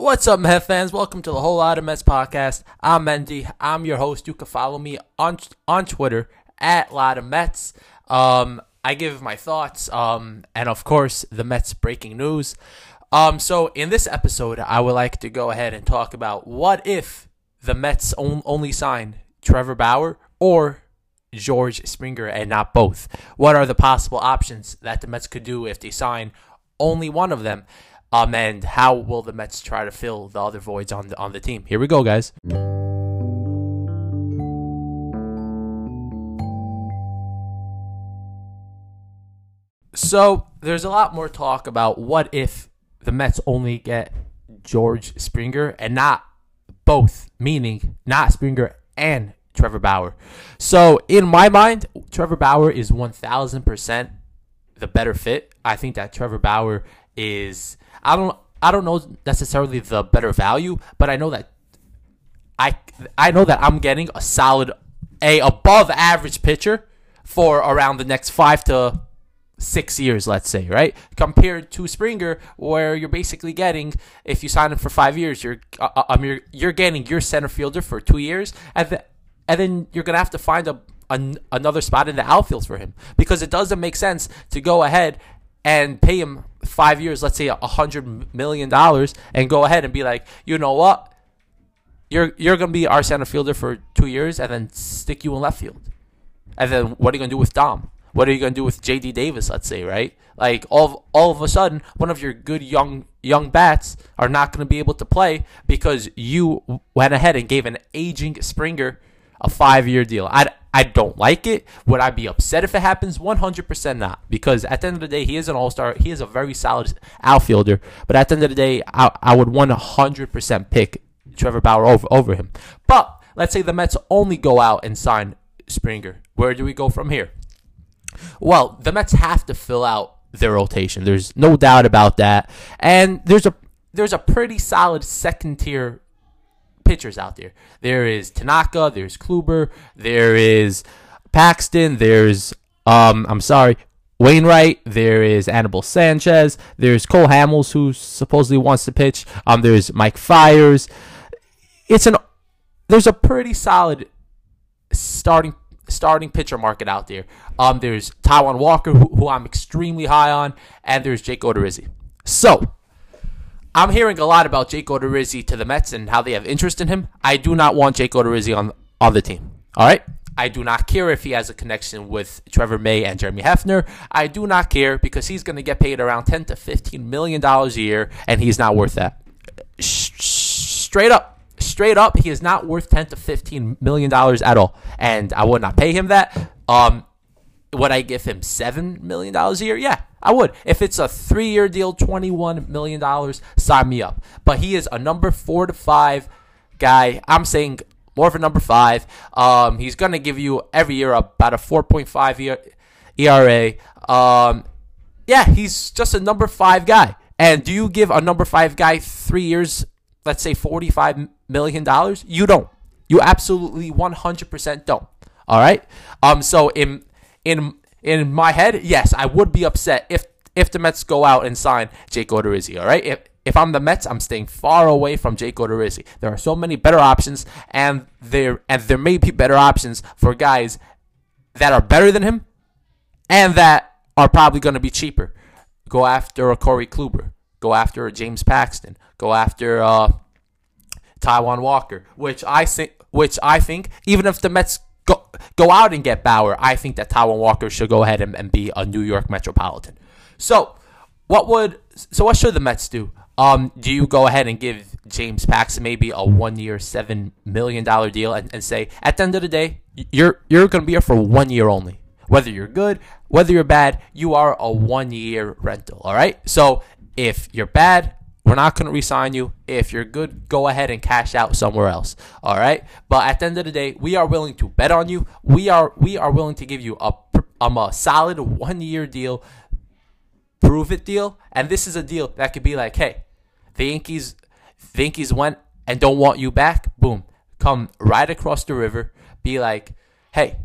What's up, Met fans? Welcome to the Whole Lot of Mets podcast. I'm Mendy. I'm your host. You can follow me on Twitter at Lot of Mets. I give my thoughts, and of course, the Mets breaking news. So in this episode, I would like to go ahead and talk about what if the Mets only signed Trevor Bauer or George Springer and not both. What are the possible options that the Mets could do if they sign only one of them? And how will the Mets try to fill the other voids on the team? Here we go, guys. So there's a lot more talk about what if the Mets only get George Springer and not both, meaning not Springer and Trevor Bauer. So in my mind, Trevor Bauer is 1,000% the better fit. I think that Trevor Bauer is, I don't know necessarily the better value, but I know that I'm getting a solid, above average pitcher for around the next 5 to 6 years, let's say, right? Compared to Springer, where you're basically getting, if you sign him for 5 years, you're getting your center fielder for 2 years, and then you're gonna have to find another spot in the outfield for him, because it doesn't make sense to go ahead and pay him 5 years, let's say $100 million, and go ahead and be like, you know what, you're gonna be our center fielder for 2 years, and then stick you in left field. And then what are you gonna do with Dom? What are you gonna do with J.D. Davis? Let's say, right? Like all of a sudden, one of your good young bats are not gonna be able to play because you went ahead and gave an aging Springer a 5-year deal. I don't like it. Would I be upset if it happens? 100% not. Because at the end of the day, he is an all-star. He is a very solid outfielder. But at the end of the day, I would 100% pick Trevor Bauer over him. But let's say the Mets only go out and sign Springer. Where do we go from here? Well, the Mets have to fill out their rotation. There's no doubt about that. And there's a pretty solid second-tier pitchers out there. There is Tanaka, there's Kluber, there is Paxton, there's Wainwright, there is Anibal Sanchez, there's Cole Hamels, who supposedly wants to pitch, there's Mike Fiers. There's a pretty solid starting pitcher market out there. There's Taijuan Walker, who I'm extremely high on, and there's Jake Odorizzi. So I'm hearing a lot about Jake Odorizzi to the Mets and how they have interest in him. I do not want Jake Odorizzi on the team. All right? I do not care if he has a connection with Trevor May and Jeremy Hefner. I do not care because he's going to get paid around $10 to $15 million a year, and he's not worth that. Straight up, he is not worth $10 to $15 million at all, and I would not pay him that. Would I give him $7 million a year? Yeah, I would. If it's a 3-year deal, $21 million, sign me up. But he is a number 4 to 5 guy. I'm saying more of a number 5. He's going to give you every year about a 4.5 ERA. Yeah, he's just a number 5 guy. And do you give a number 5 guy 3 years, let's say $45 million? You don't. You absolutely 100% don't. All right? So in my head, yes, I would be upset if the Mets go out and sign Jake Odorizzi, all right? If I'm the Mets, I'm staying far away from Jake Odorizzi. There are so many better options, and there may be better options for guys that are better than him and that are probably going to be cheaper. Go after a Corey Kluber. Go after a James Paxton. Go after Taijuan Walker, which I think, even if the Mets go out and get Bauer, I think that Taijuan Walker should go ahead and be a New York Metropolitan. So what should the Mets do? Do you go ahead and give James Paxton maybe a 1-year, $7 million deal and say, at the end of the day, you're going to be here for 1 year only. Whether you're good, whether you're bad, you are a 1-year rental, all right? So if you're bad, we're not going to re-sign you. If you're good, go ahead and cash out somewhere else. All right? But at the end of the day, we are willing to bet on you. We are willing to give you a solid 1-year deal, prove it deal. And this is a deal that could be like, hey, the Yankees went and don't want you back. Boom. Come right across the river. Be like, hey,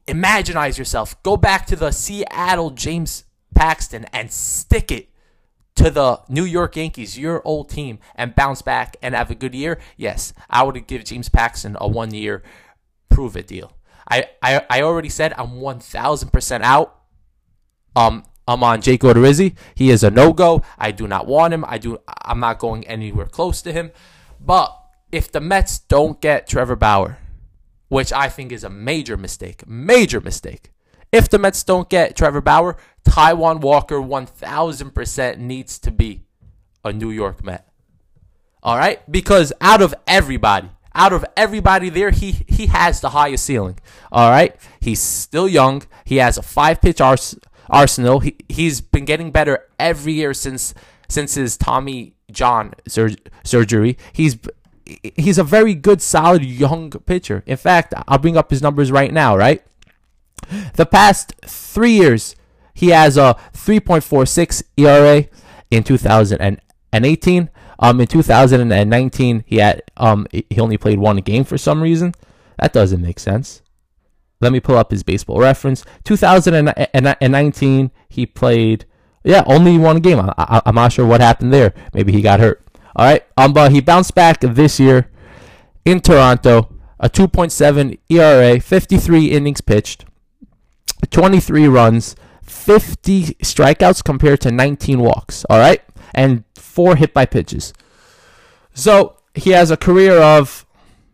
reimaginize yourself. Go back to the Seattle James Paxton and stick it to the New York Yankees, your old team, and bounce back and have a good year, yes, I would give James Paxton a 1-year prove-it deal. I already said I'm 1,000% out. I'm on Jake Odorizzi. He is a no-go. I do not want him. I'm not going anywhere close to him. But if the Mets don't get Trevor Bauer, which I think is a major mistake, if the Mets don't get Trevor Bauer, Taijuan Walker 1,000% needs to be a New York Met. All right? Because out of everybody there, he has the highest ceiling. All right? He's still young. He has a 5-pitch arsenal. He's been getting better every year since his Tommy John surgery. He's a very good, solid, young pitcher. In fact, I'll bring up his numbers right now, right? The past 3 years, he has a 3.46 ERA in 2018. In 2019, he only played 1 game for some reason. That doesn't make sense. Let me pull up his Baseball Reference. 2019, he played, only 1 game. I'm not sure what happened there. Maybe he got hurt. All right. But he bounced back this year in Toronto. A 2.7 ERA, 53 innings pitched, 23 runs, 50 strikeouts compared to 19 walks. All right. And 4 hit by pitches. So he has a career ERA of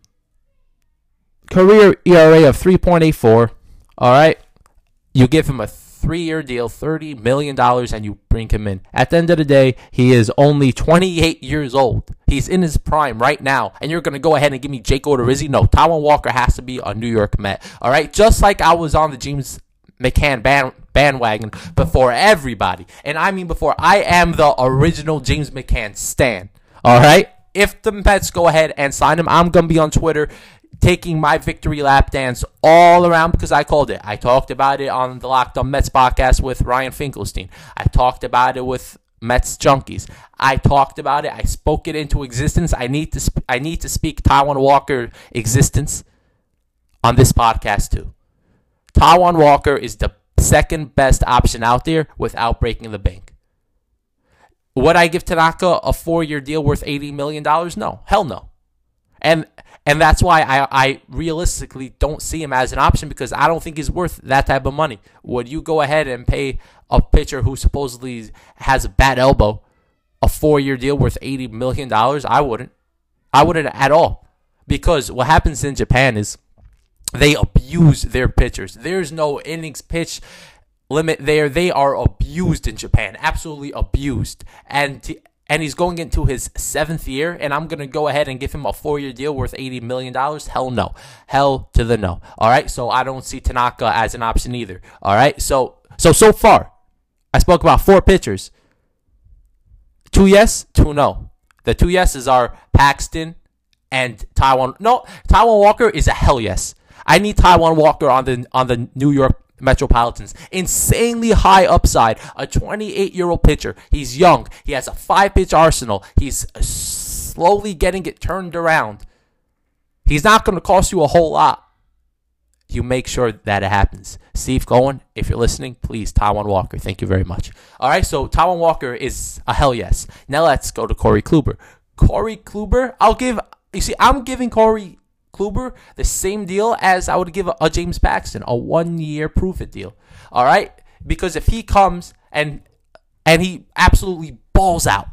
3.84. All right. You give him a 3-year deal, $30 million, and you bring him in. At the end of the day, he is only 28 years old. He's in his prime right now, and you're going to go ahead and give me Jake Odorizzi? No, Taijuan Walker has to be a New York Met. All right. Just like I was on the James McCann bandwagon before everybody. And I mean before. I am the original James McCann stan. All right? If the Mets go ahead and sign him, I'm going to be on Twitter taking my victory lap dance all around because I called it. I talked about it on the Locked On Mets podcast with Ryan Finkelstein. I talked about it with Mets Junkies. I talked about it. I spoke it into existence. I need to speak Taijuan Walker existence on this podcast too. Taijuan Walker is the second best option out there without breaking the bank. Would I give Tanaka a 4-year deal worth $80 million? No. Hell no. And that's why I realistically don't see him as an option because I don't think he's worth that type of money. Would you go ahead and pay a pitcher who supposedly has a bad elbow a 4-year deal worth $80 million? I wouldn't. I wouldn't at all. Because what happens in Japan is they abuse their pitchers. There's no innings pitch limit there. They are abused in Japan. Absolutely abused. And he's going into his 7th year, and I'm going to go ahead and give him a 4-year deal worth $80 million? Hell no. Hell to the no. All right? So I don't see Tanaka as an option either. All right? So far, I spoke about 4 pitchers. 2 yes, 2 no. The 2 yeses are Paxton and Taijuan. No, Taijuan Walker is a hell yes. I need Taijuan Walker on the New York Metropolitans. Insanely high upside. A 28-year-old pitcher. He's young. He has a 5-pitch arsenal. He's slowly getting it turned around. He's not going to cost you a whole lot. You make sure that it happens. Steve Cohen, if you're listening, please, Taijuan Walker. Thank you very much. All right, so Taijuan Walker is a hell yes. Now let's go to Corey Kluber. Corey Kluber, I'm giving Corey Kluber the same deal as I would give a James Paxton, a 1-year prove-it deal. All right? Because if he comes and he absolutely balls out,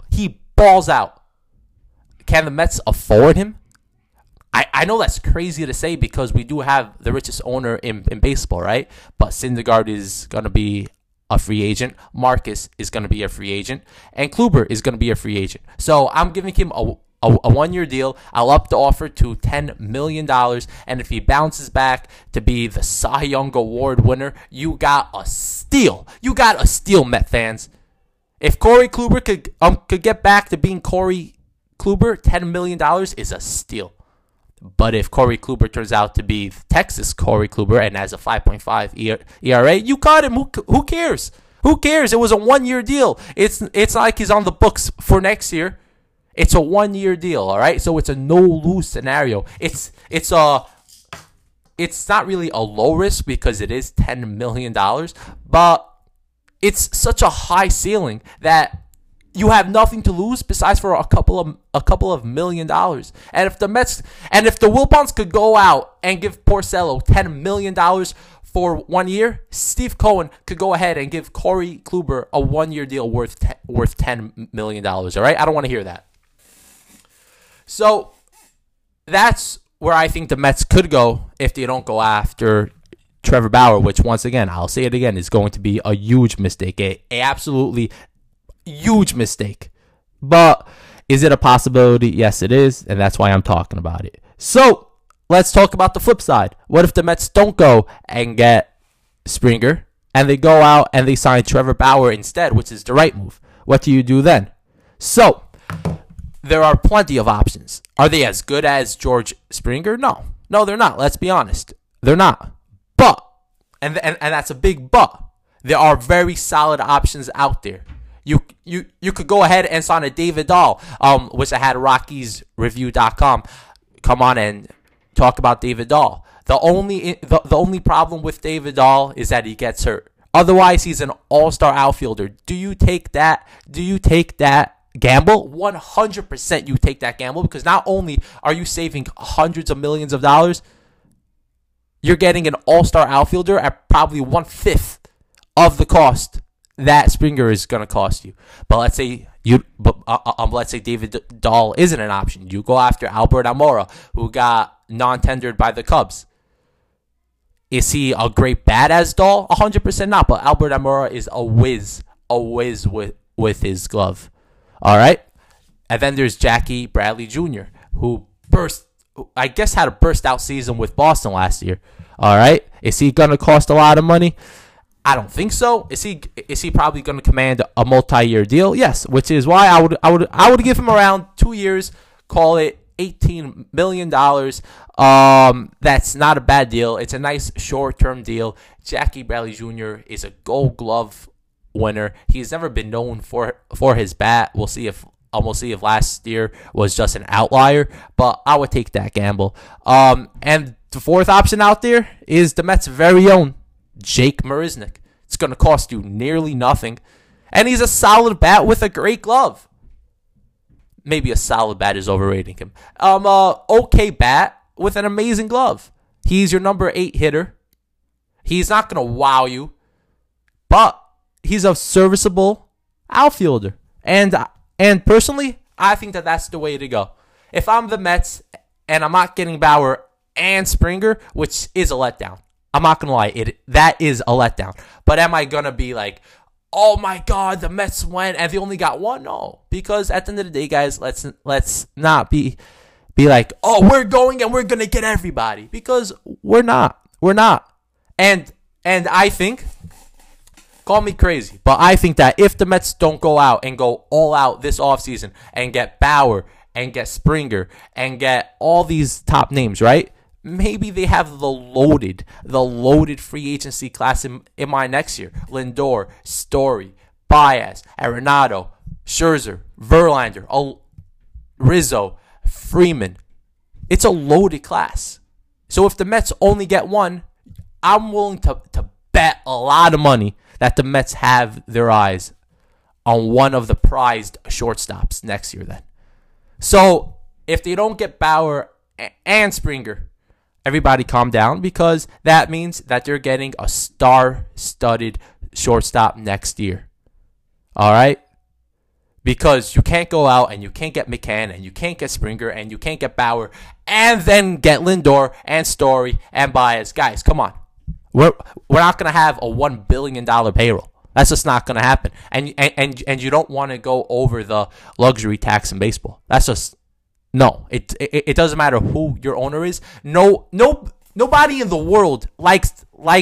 can the Mets afford him? I know that's crazy to say because we do have the richest owner in baseball, right? But Syndergaard is going to be a free agent. Marcus is going to be a free agent. And Kluber is going to be a free agent. So I'm giving him a 1-year deal. I'll up the offer to $10 million. And if he bounces back to be the Cy Young Award winner, you got a steal. You got a steal, Met fans. If Corey Kluber could get back to being Corey Kluber, $10 million is a steal. But if Corey Kluber turns out to be Texas Corey Kluber and has a 5.5 ERA, you got him. Who cares? Who cares? It was a 1-year deal. It's not like he's on the books for next year. It's a 1-year deal, all right? So it's a no-lose scenario. It's not really a low risk because it is $10 million, but it's such a high ceiling that you have nothing to lose besides for a couple of $1 million. And if the Wilpons could go out and give Porcello $10 million for 1 year, Steve Cohen could go ahead and give Corey Kluber a 1 year deal worth $10 million. All right, I don't want to hear that. So that's where I think the Mets could go if they don't go after Trevor Bauer, which once again, I'll say it again, is going to be a huge mistake, a absolutely huge mistake. But is it a possibility? Yes, it is, and that's why I'm talking about it. So let's talk about the flip side. What if the Mets don't go and get Springer, and they go out and they sign Trevor Bauer instead, which is the right move? What do you do then? So there are plenty of options. Are they as good as George Springer? No, they're not. Let's be honest, they're not. But and that's a big but. There are very solid options out there. You could go ahead and sign a David Dahl, which I had RockiesReview.com come on and talk about David Dahl. The only problem with David Dahl is that he gets hurt. Otherwise, he's an all-star outfielder. Do you take that gamble? 100% you take that gamble, because not only are you saving hundreds of millions of dollars, you're getting an all-star outfielder at probably 1/5 of the cost that Springer is going to cost you. But let's say David Dahl isn't an option. You go after Albert Almora, who got non-tendered by the Cubs. Is he a great bat as Dahl? 100% not. But Albert Almora is a whiz with his glove. All right. And then there's Jackie Bradley Jr., who had a burst out season with Boston last year. All right. Is he going to cost a lot of money? I don't think so. Is he probably going to command a multi-year deal? Yes, which is why I would give him around 2 years, call it $18 million. That's not a bad deal. It's a nice short-term deal. Jackie Bradley Jr. is a Gold Glove winner. He's never been known for his bat. We'll see if last year was just an outlier, but I would take that gamble. And the fourth option out there is the Mets' very own Jake Marisnick. It's going to cost you nearly nothing, and he's a solid bat with a great glove. Maybe a solid bat is overrating him. Okay bat with an amazing glove. He's your number 8 hitter. He's not going to wow you, but he's a serviceable outfielder. And personally, I think that that's the way to go. If I'm the Mets and I'm not getting Bauer and Springer, which is a letdown. I'm not going to lie. That is a letdown. But am I going to be like, oh my God, the Mets went and they only got one? No. Because at the end of the day, guys, let's not be like, oh, we're going and we're going to get everybody. Because we're not. We're not. And I think, call me crazy, but I think that if the Mets don't go out and go all out this offseason and get Bauer and get Springer and get all these top names, right? Maybe they have the loaded free agency class in mind next year. Lindor, Story, Baez, Arenado, Scherzer, Verlander, Rizzo, Freeman. It's a loaded class. So if the Mets only get one, I'm willing to bet a lot of money that the Mets have their eyes on one of the prized shortstops next year then. So if they don't get Bauer and Springer, everybody calm down, because that means that they're getting a star-studded shortstop next year. All right? Because you can't go out and you can't get McCann and you can't get Springer and you can't get Bauer and then get Lindor and Story and Baez. Guys, come on. We're not going to have a $1 billion payroll. That's just not going to happen. And you don't want to go over the luxury tax in baseball. That's just... No, it doesn't matter who your owner is. Nobody in the world likes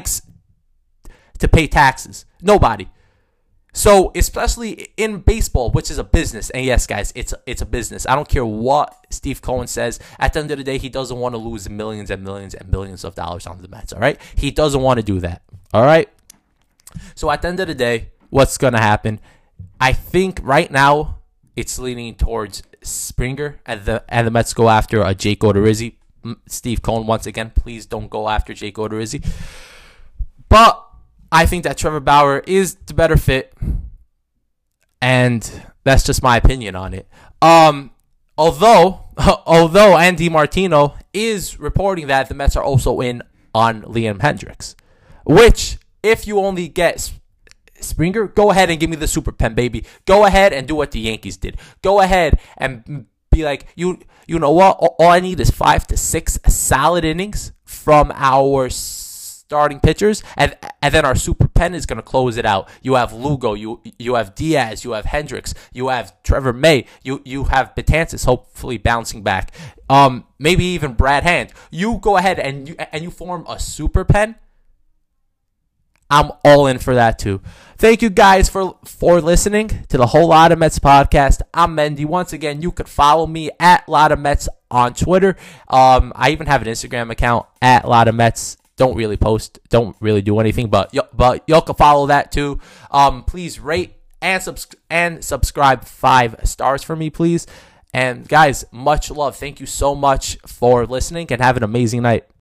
to pay taxes. Nobody. So especially in baseball, which is a business, and yes, guys, it's a business. I don't care what Steve Cohen says. At the end of the day, he doesn't want to lose millions and millions and billions of dollars on the Mets. All right, he doesn't want to do that. All right. So at the end of the day, what's gonna happen? I think right now it's leaning towards Springer, and the Mets go after a Jake Odorizzi. Steve Cohen, once again, please don't go after Jake Odorizzi. But I think that Trevor Bauer is the better fit. And that's just my opinion on it. Although Andy Martino is reporting that the Mets are also in on Liam Hendricks, which if you only get Springer, go ahead and give me the super pen, baby. Go ahead and do what the Yankees did. Go ahead and be like, you know what? All I need is 5 to 6 solid innings from our starting pitchers, and then our super pen is going to close it out. You have Lugo, you have Diaz, you have Hendricks, you have Trevor May, you have Betances hopefully bouncing back. Maybe even Brad Hand. You go ahead and you form a super pen. I'm all in for that too. Thank you guys for listening to the Whole Lot of Mets podcast. I'm Mendy. Once again, you could follow me at Lot of Mets on Twitter. I even have an Instagram account at Lot of Mets. Don't really post, don't really do anything, but y'all can follow that too. Please rate and subscribe 5 stars for me, please. And guys, much love. Thank you so much for listening, and have an amazing night.